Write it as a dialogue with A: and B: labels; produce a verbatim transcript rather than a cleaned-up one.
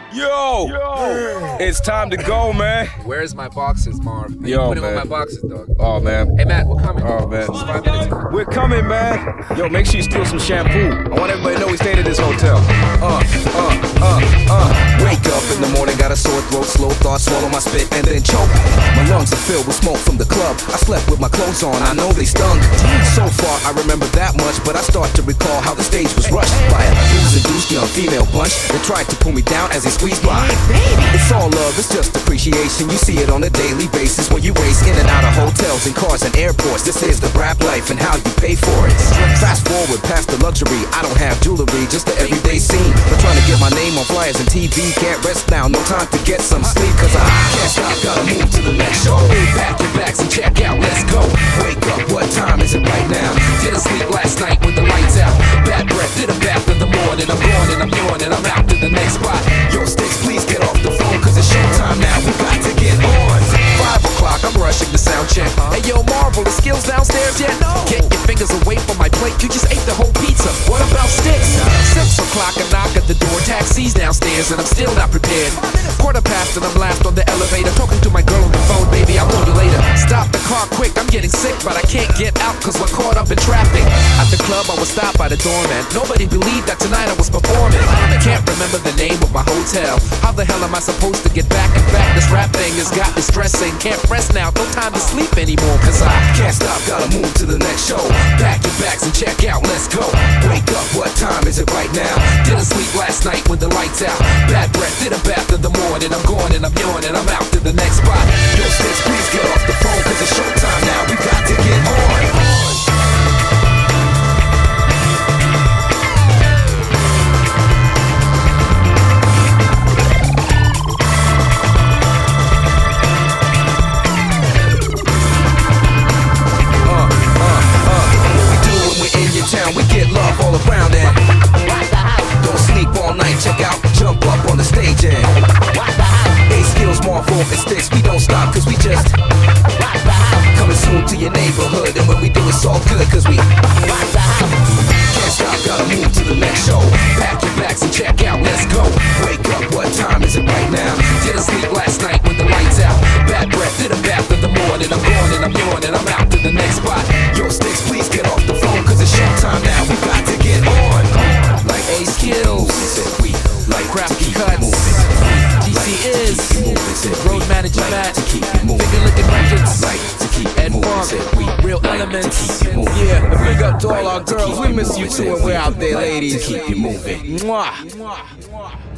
A: Yo! Yo! It's time to go, man.
B: Where's my boxes, Marv? How
A: Yo,
B: you putting
A: man.
B: on my boxes, dog?
A: Oh, man.
B: Hey, Matt, we're coming.
A: Oh, man.
B: It's five minutes.
A: We're coming, man. Yo, make sure you steal some shampoo. I want everybody to know we stayed at this hotel. Uh, uh, uh, uh.
C: Wake up in the morning, got a sore throat, slow thoughts, swallow my spit and then choke. My lungs are filled with smoke from the club. I slept with my clothes on, I know they stung. So far, I remember that much, but I start to recall how the stage was rushed by a booze-induced young female bunch that tried to pull me down as they squeezed by. It's all love, it's just appreciation. You see it on a daily basis when you race in and out of hotels and cars and airports. This is the rap life and how you pay for it. Fast forward past the luxury, I don't have jewelry, just the everyday scene. But trying to get my name on flyers and T V, can't rest now, no time to get some sleep, cause I can't stop, gotta move to the next show. Pack your bags and check out, let's go. Wake up, what time is it right now? Didn't sleep last night with the lights out. Bad breath, did a bath in the morning. I'm gone and I'm yawning, I'm out to the next spot. Yo, Sticks, please get off the phone, cause it's showtime now, we got to get on. Five o'clock, I'm rushing the sound check. Hey yo, Marvel, the skills downstairs yet? No. Get your fingers away from my plate, you just ate the whole pizza. What about Sticks? Six o'clock, I knock at the door, taxi's downstairs, and I'm still not prepared. Quarter past and I'm last on the elevator, talking to my girl on the phone, baby, I'll call you later. Stop the car quick, I'm getting sick, but I can't get out cause we're caught up in traffic. At the club, I was stopped by the doorman. Nobody believed that tonight I was performing. Can't remember the name of my hotel. How the hell am I supposed to get back? In fact, this rap thing has got me stressing. Can't rest now, no time to sleep anymore, cause I can't stop, gotta move to the next show. Pack your bags and check out, let's go. Wake up, what time is it right now? Didn't sleep last night with the lights out. Bad breath, did a bath in the morning. I'm gone and I'm yawning, I'm out to the next spot. Yo, Sticks, please get off the phone, cause it's showtime now, we got to get on. We get love all around it. Don't sleep all night, check out, jump up on the stage and A-Skillz, Marvel, and Sticks, we don't stop cause we just coming soon to your neighborhood. And when we do it's all good cause we can't stop, gotta move to the next show. Pack your bags and check out, let's go. Wake up, what time is it right now? Didn't sleep last night with the lights out. Bad breath, did a bath in the morning. I'm gone and I'm yawning, I'm out to the next spot. Yo, Sticks, please get off the phone cause it's showtime now, we got to get on. Like A-Skillz, like Crafty Cuts, D C is Road Manager Matt, Finger Licking Records, Ed Funk, Real Elements.
A: Yeah, and big up to all our girls. We miss you too when we're out there, ladies.
C: Keep you moving.
A: Mwah.